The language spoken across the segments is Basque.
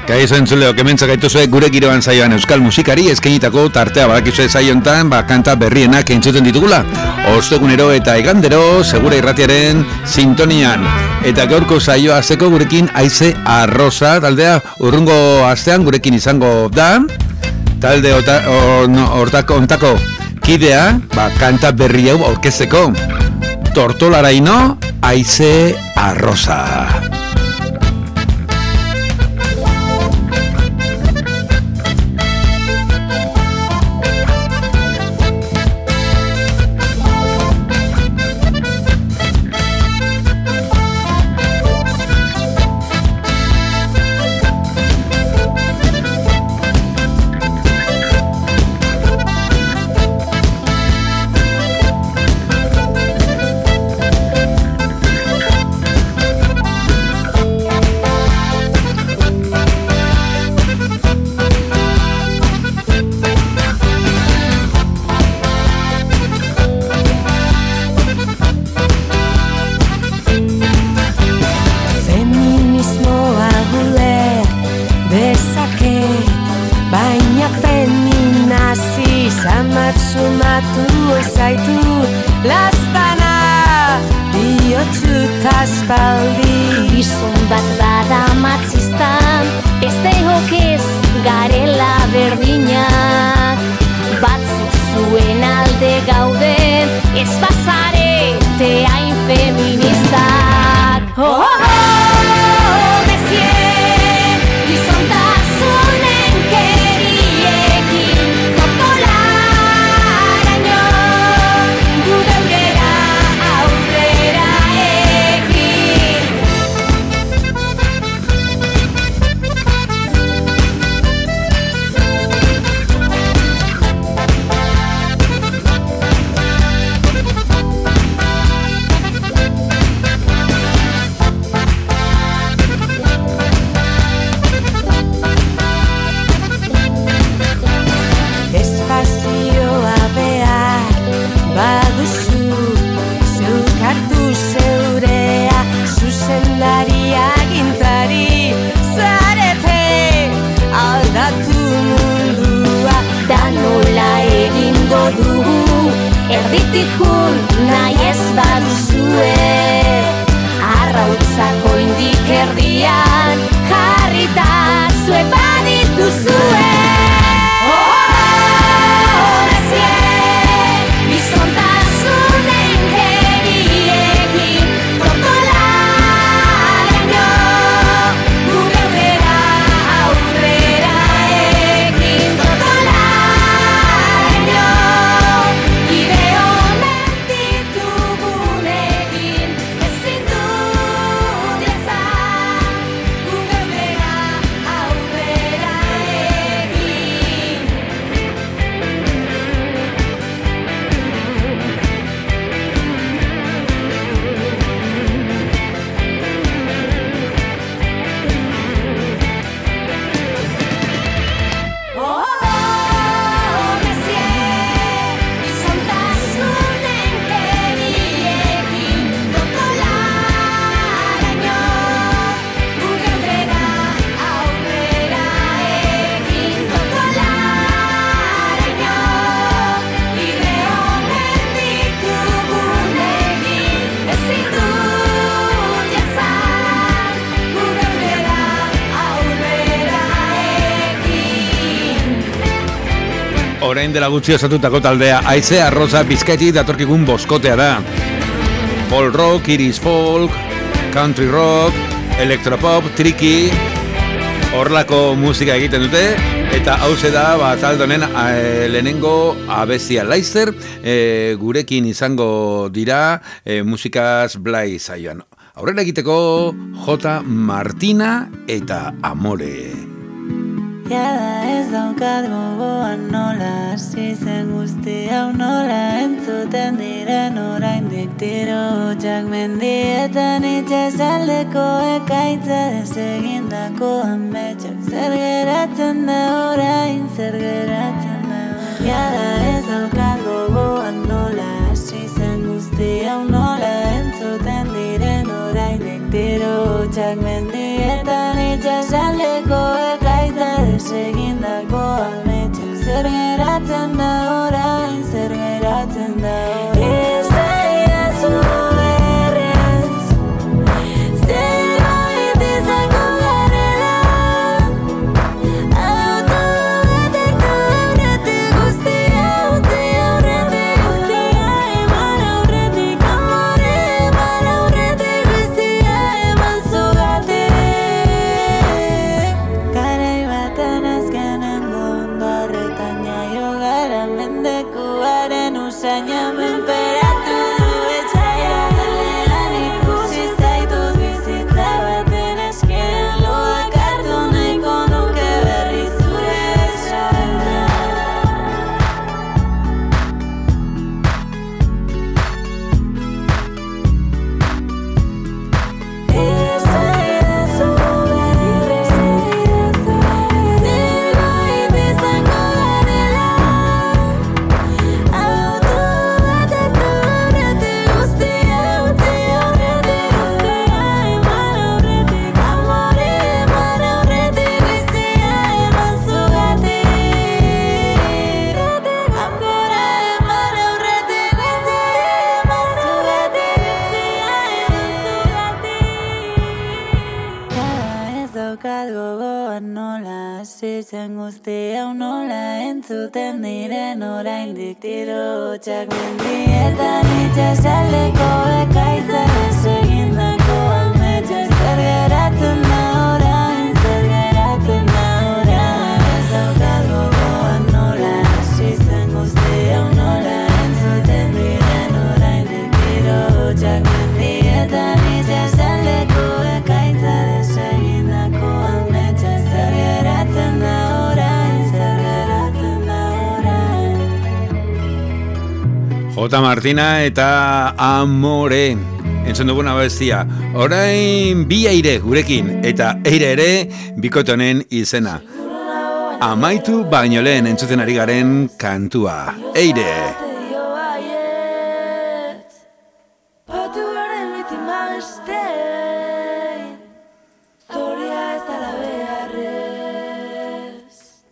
Kaixo entzuleo, kementza gaituzue gure giroan saioan euskal musikari eskainitako tartea badakizue saiontan, kanta berrienak entzuten ditugula. Ostegunero eta igandero, segura irratiaren sintonian. Eta gaurko saioa hasteko gurekin Haize Arrosa taldea urrungo astean gurekin izango da. Talde hortako kidea, kanta berri hau aurkezteko. Tortolaraino, Haize Arrosa. Orain dela gutxi osatutako taldea Haize Arrosa Bizkaitik datorkigun boskotea da. Folk rock, Irish folk, country rock, electropop, tricky, horlako musika egiten dute. Eta hauze da, talde honen lehenengo abestia Laster, gurekin izango dira musikaz blai saioan. Aurrera egiteko J. Martina eta Amore. Jada ez daukat gogoan nola hasi zen guzti hau nola entzuten diren oraindik tiro hotxak mendietan itxasaldeko ekaitza desegindako ametxak zer geratzen da orain, zer geratzen da orain. Jada ez daukat gogoan nola hasi zen guzti hau nola entzuten diren oraindik tiro hotxak mendietan itxasaldeko ekaitza geratzen da orain, zer geratzen da orain. Esaidazu berrez, zerbait izango garela, auto batek aurretik guztia, utzi aurretik guztia, eman aurretik amore, eman aurretik guztia, eman zugatik. Garai baten azkenengo ondarretan jaio gara, mendekuaren usaina menperatu du etxaia. Kalean ikusi zaitut bizitza baten eskean, loak hartu nahiko nuke berriz zure besoena. Esaidazu berrez, zerbait izango garela, auto batek aurretik guztia, utzi aurretik guztia, eman aurretik amore, eman aurretik bizia, eman zugatik. Amore, eman aurretik bizia, eman zugatik bizia, eman zugatik. Ez daukat gogoan nola hasi zen guztia, nola entzuten diren oraindik tiro hotsak mendietan, itsasaldeko ekaitza desegindako ametsak, zer geratzen da orain, zer geratzen da orain. Ez daukat gogoan nola hasi zen guztia, nola entzuten diren oraindik tiro hotsak mendietan, itsasaldeko ekaitza desegindako ametsak, zer geratzen da orain, zer geratzen da orain. J. Martina eta Amore. Entzun duguna bestia. Orain bi Eire gurekin eta Eire ere bikote honen izena. Amaitu baino lehen entzuten ari garen kantua. Eire. Batuaren bitima bestein, zoria ez dala beharrez.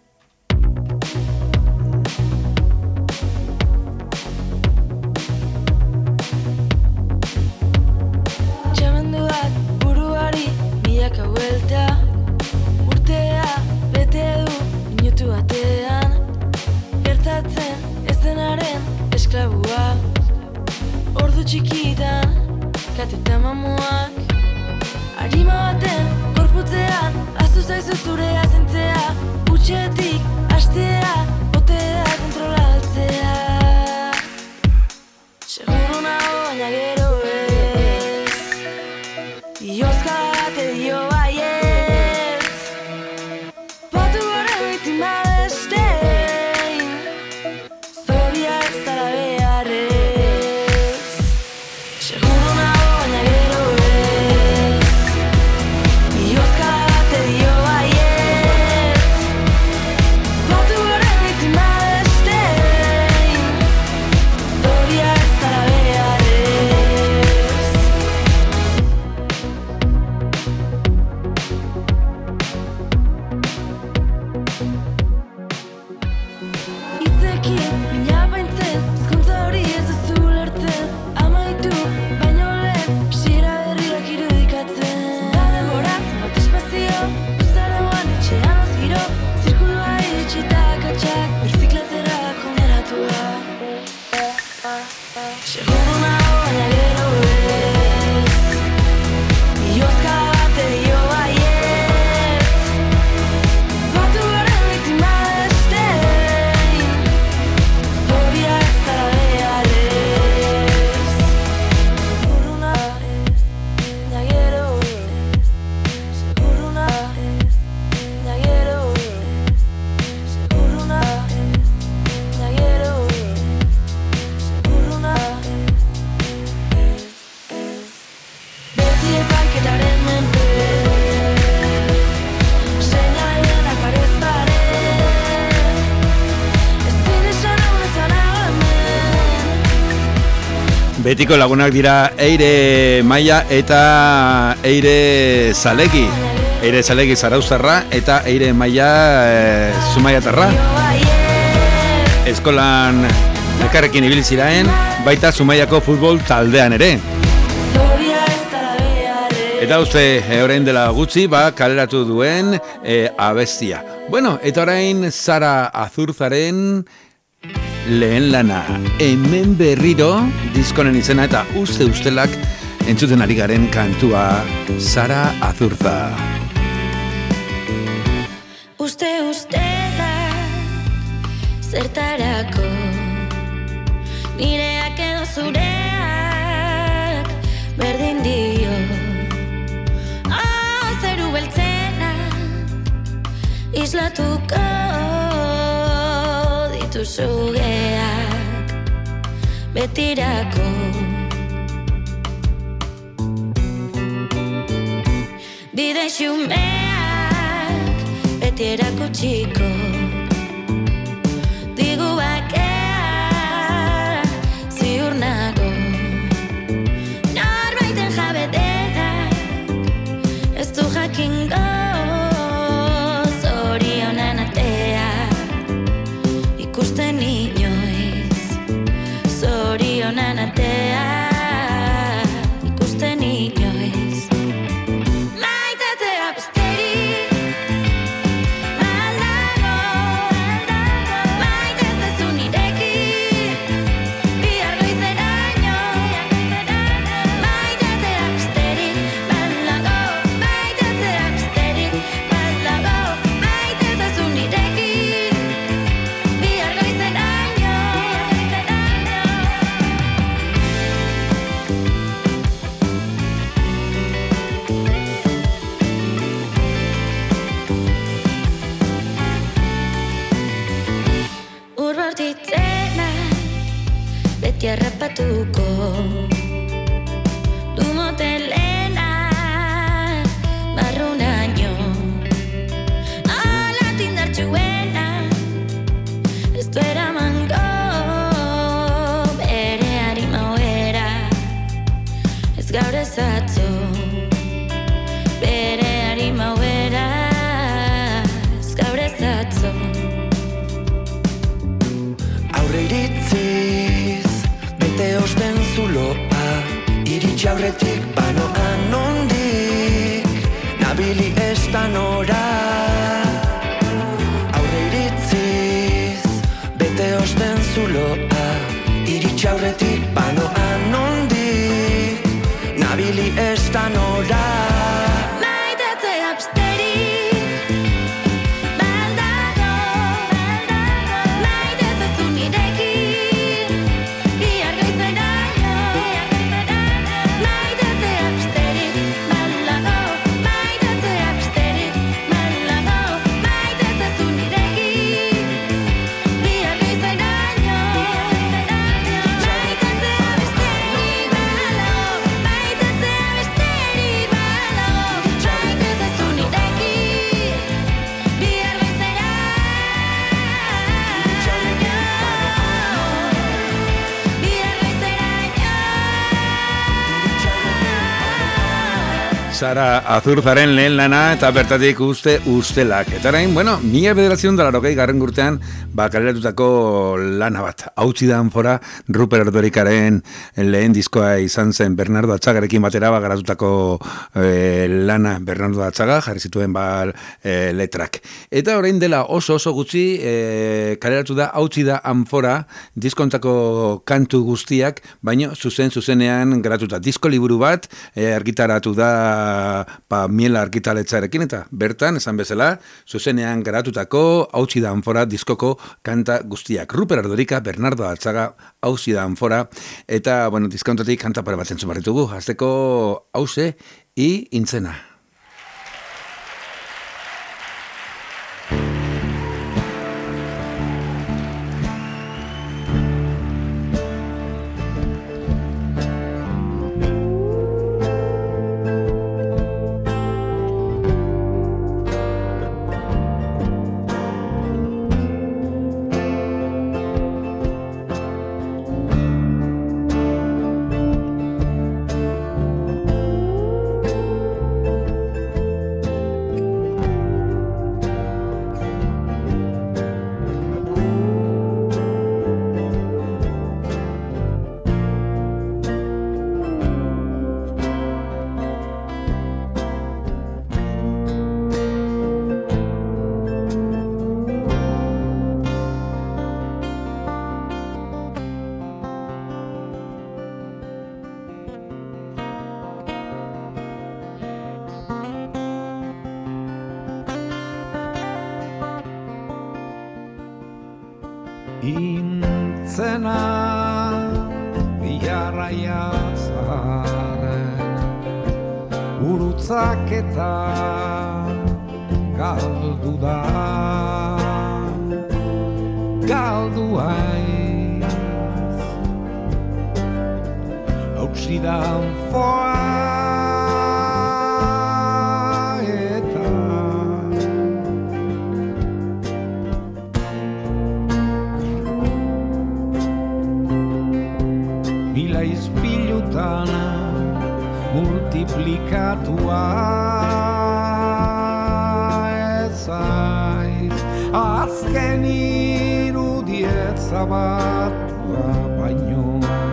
Txamenduak buruari milaka buelta, urtea bete du minutu batean, gertatzen ez denaren esklabua. Ordu txikitan, kateta mamuak, harima baten gorputzean, aztu zaizu zure azentzea, utxetik hastea, botea kontrolatzea. Seguro nago baina gero ez, bihozka bate dio baietz, batu gore bitima bestein, zoria ez dala beharrez. Seguro nago baina gero ez, bihozka bate dio baietz, batu gore bitima bestein, zoria ez dala beharrez. Itzekin, mina baintzen, ezkontza hori ez duzu lertzen, amaitu, baino lehen, hasiera berriak irudikatzen. Zenbade moraz, bat espazio, uztaragoan etxean ozgiro, zirkuloa iritsi eta akatsak, birziklatzera konderatua. Seguro nago baina gero ez, bihozka bate dio baietz, batu gore bitima bestein, zoria ez dala beharrez. Seguro nago ez, baina gero ez, seguro nago ez, baina gero ez, seguro nago ez, baina gero ez, seguro nago ez. Beti epaiketaren menpe, seinalenak parez pare, ezin esan hau ezan hemen. Betiko lagunak dira Eire Maia eta Eire Zalegi. Eire Zalegi zarauztarra eta Eire Maia Zumaiatarra. eskolan elkarrekin ibili ziren, baita Zumaiako futbol taldean ere. Eta uste, orain dela gutxi, kaleratu duen abestia. Bueno, eta orain Sara Azurzaren lehen lana. Hemen berriro, diskonen izena eta ustelak entzuten ari garen kantua Sara Azurza. Ustela zertarako nireak edo zureak berdin dio. Zeru beltzena islatuko dituzu geak betirako. Bide xumeak beti erakutsiko digu bakea ziur nago. Norbaiten jabe denak ez du jakingo zorionan atea ikusten inoiz. Zorionan atea ikusten inoiz. Harrapatuko du motelena barrunaino ala tindartxuena ez du eramango bere harima oera ez gaur ez atzo bere harima oera ez gaur ez atzo. Aurre iritziz bete osten zuloa iritsi aurretik banoan nondik nabili ez da nora. Aurre iritziz bete osten zuloa iritsi aurretik banoan nondik nabili ez da nora. Maitatzea absteri Sara Azurzaren lehen lana eta bertatik ustelak. Eta orain, bueno, 1980 urtean kaleratutako lana bat. Hautsi da anfora Rupert Ordorikaren lehen diskoa izan zen Bernardo Atxagarekin batera garatutako lana Bernardo Atxaga, jarri zituen letrak. Eta orain dela oso gutxi kaleratu da hautsi da anfora diskontako kantu guztiak, baino zuzenean garatuta. Disko liburu bat argitaratu da Miela argitaletxarekin eta bertan, esan bezala, zuzenean garatutako hautsi da anfora diskoko kanta guztiak. Rupert Ordorika, Bernardo Atxaga, hautsi da anfora, eta, bueno, diskontatik kanta pare bat entzun barritugu. Hasteko hause i intzena. Intzena biarraia zaren urutzak eta galdu da galdu aiz hautsidan foa eta mila izpilutan multiplikatua ezaiz azken irudiet zabatua baino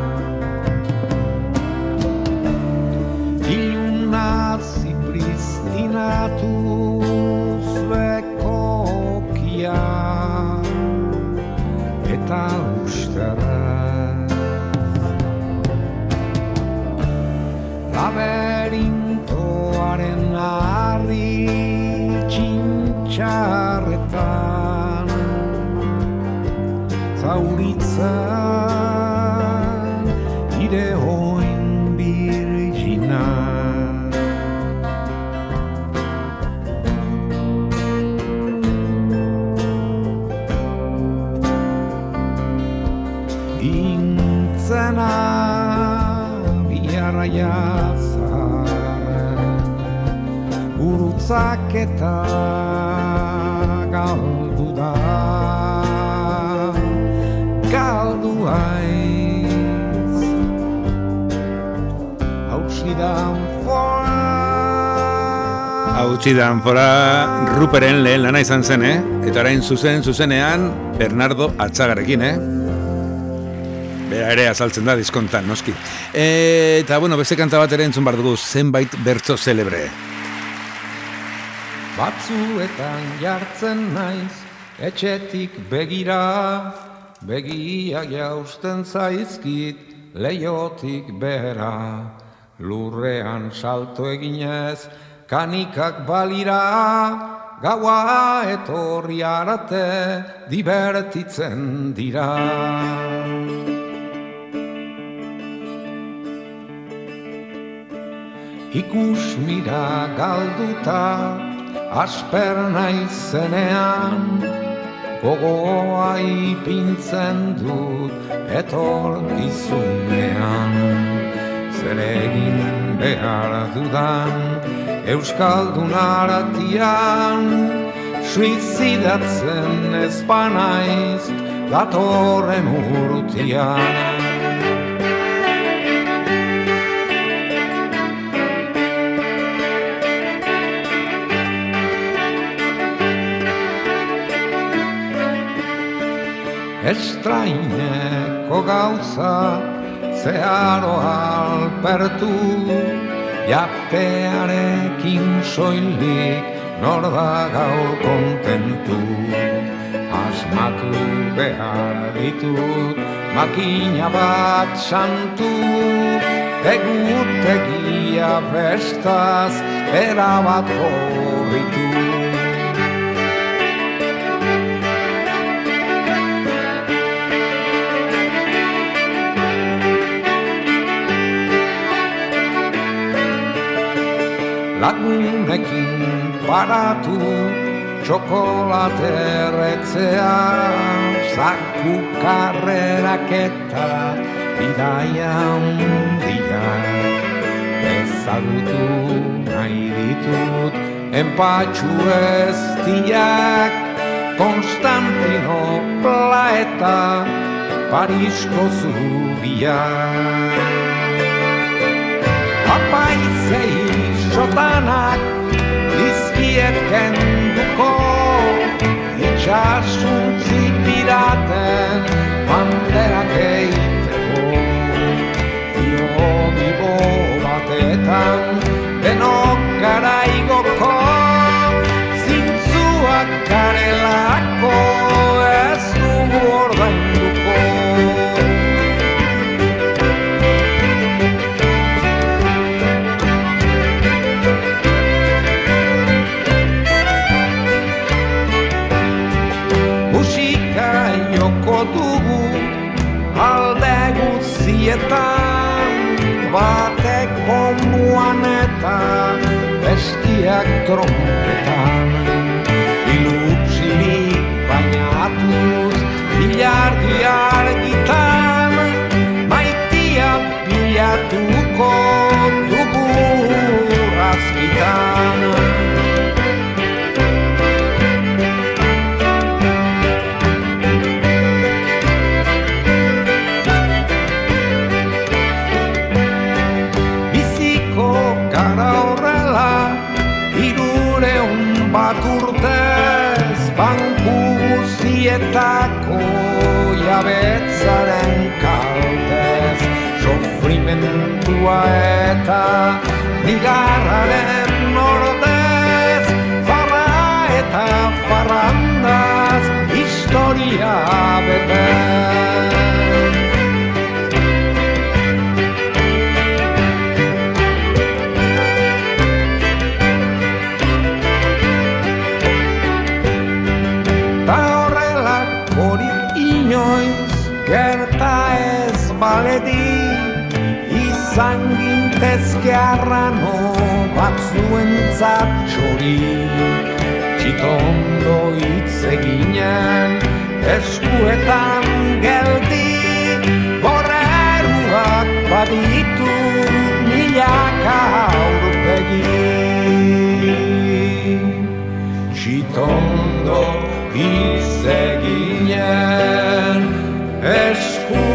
iluna zipristinatu zuekokia eta usteraz laberintoaren harri txintxarretan zauritzen nire oin birgina intzena biarraia zaren gurutzak eta galdu da galdu aiz hautsidan fora Hautsidan fora Ruperen lehen lana izan zen, eta orain zuzenean Bernardo Atxagarrekin, Bera ere azaltzen da diskontan, noski. Eta, bueno, beste kanta bat ere entzun behar dugu, zenbait bertso celebre. Batzuetan jartzen naiz, etxetik begira, begiak jausten zaizkit, leiotik bera, lurrean salto eginez, kanikak balira, gaua etorri arte, divertitzen dira. Ikus mira galduta, asper naizenean, gogoa ipintzen dut etorkizunean. Zer egin behar dudan, Euskaldun aratian, suizidatzen ez banaiz, datorren urtian. Estraineko gauza zeharo alpertu, jatearekin soilik nor da gaur kontentu. Asmatu behar ditut makina bat santu, egutegia festaz erabat horritu. Lagunekin paratu, txokolate erretzea, zaku karrerak eta bidaia handiak. Ezagutu nahi ditut, enpatxu eztiak, Konstantinopla eta Parisko zubiak. Apaizei sotanak dizkiet kenduko, itxasuntzi piraten banderak eiteko. Bio batetan denok gara igoko, zintzuak garelako ez dugu ordainduko. biak trompetan, ilutsirik bainatuz, ilargi argitan, maitia bilatuko dugu razkitan. Bat urtez banku guzietako jabetzaren kaltez, sofrimentua eta bigarraren ordez, farra eta farrandaz historia betez. Gerta ez baledi, izan gintezke arrano batzuentzat txori. Txitondo hitz eginen, eskuetan geldi, borreruak baditu milaka aurpegi. Txitondo hitz eginen, eskuetan